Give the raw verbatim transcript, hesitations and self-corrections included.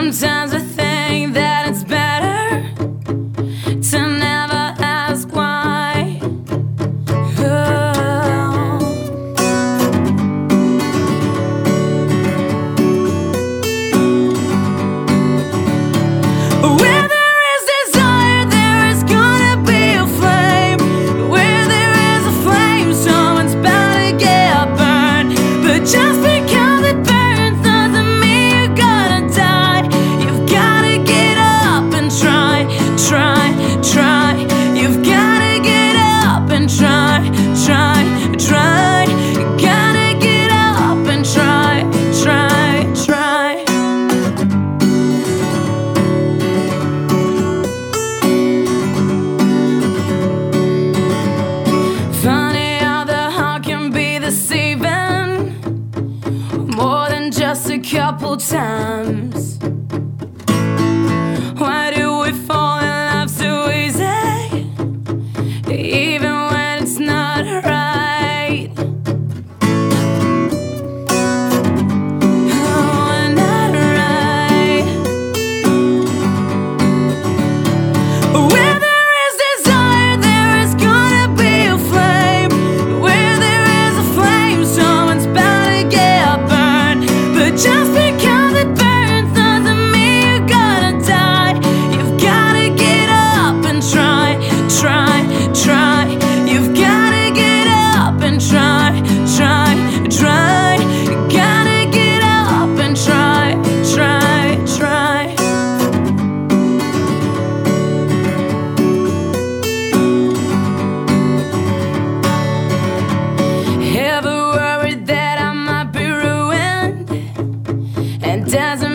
Sometimes I think that it's better to never ask why. Oh. Where there is desire, there is gonna be a flame. Where there is a flame, someone's bound to get burned. But just because it burns doesn't mean you're gonna die. You've gotta get up and try, try, try. You've gotta get up and try, try, try. You gotta get up and try, try, try. Funny how the heart can be deceiving more than just a couple times. Why do we fall in love so easy, even when it's not right? Oh, not right. Where there is desire, there is gonna be a flame. Where there is a flame, someone's bound to get burned. But just because it burns doesn't mean you're gonna die. You've gotta get up and try, try, try. You've gotta get up and try, try, try. You gotta get up and try, try, try. Ever worried that I might be ruined and doesn't